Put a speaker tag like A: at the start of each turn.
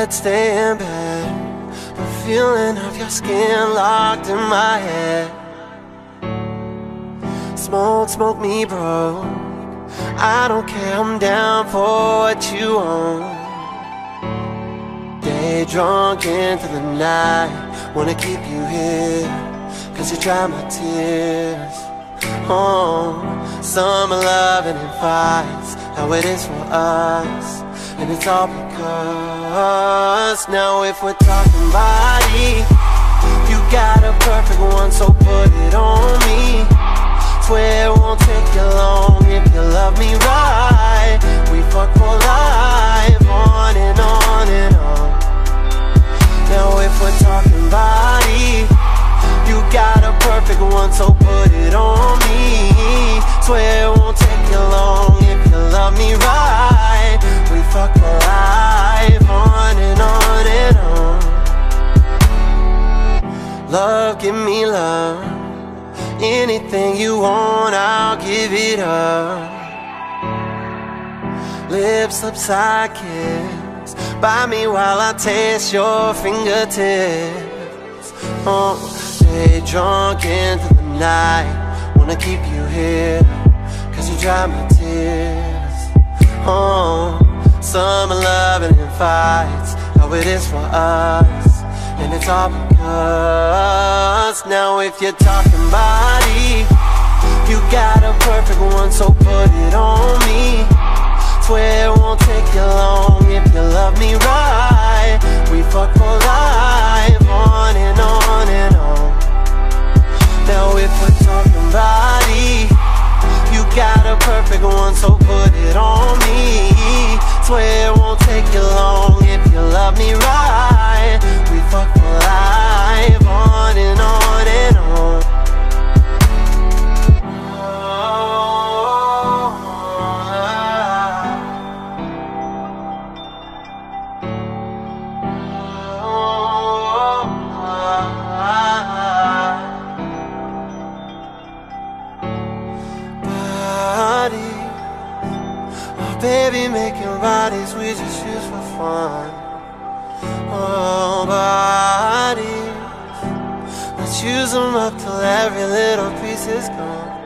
A: Let's stay in bed. The feeling of your skin locked in my head. Smoke, smoke me broke. I don't care, I'm down for what you want. Day drunk into the night. Wanna keep you here, cause you dry my tears. Oh, summer loving and fights, how it is for us. And it's all because now if we're talking body, you got a perfect one, so put it on me. Swear it won't take you long if you love me right. We fuck for life, on and on and on. Now if we're talking body, you got a perfect one, so put it on me. Swear it won't take you long if you love me right. We fuck for life, on and on and on. Love, give me love. Anything you want, I'll give it up. Lips, lips, I kiss. By me while I taste your fingertips. Oh, stay drunk into the night. Wanna keep you here, cause you dry my tears. Oh, summer loving and fights, how it is for us. And it's all because now if you're talking body, you got a perfect one, so put it on me. Swear it won't take you long if you love me right. We fuck for life, on and on and on. Now if we're talking body, you got a perfect one, so put it on me. Swear it won't take you long if you love me right. We fuck for life, on and on and on. Baby, making bodies we just use for fun. Oh, bodies, let's use them up till every little piece is gone.